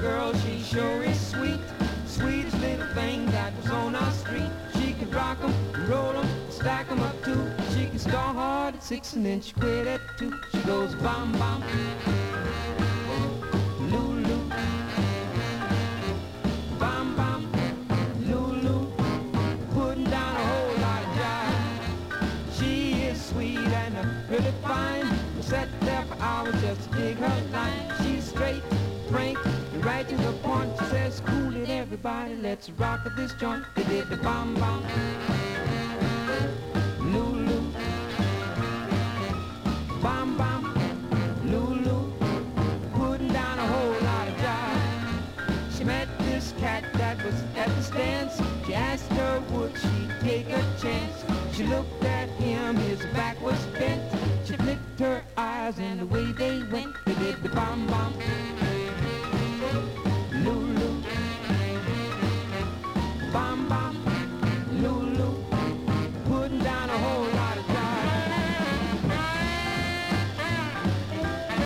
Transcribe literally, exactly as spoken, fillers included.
girl, she sure is sweet. Sweetest little thing that was on our street. She could rock 'em, roll 'em, stack 'em up too. She can start hard at six and then she quit at two. She goes bam bam, Lulu, bam bam, Lulu, putting down a whole lot of jive. She is sweet and uh, really fine. We'll sit there for hours just to dig her line. She's straight, frank, and right to the point. She says, cool it everybody, let's rock at this joint. They did the bam bam, Lulu, bam bam, Lulu, putting down a whole lot of jive. She met this cat that was at the stands. She asked her would she take a chance. She looked at him, his back was bent. She flicked her eyes and the way they went, they did the bam bam.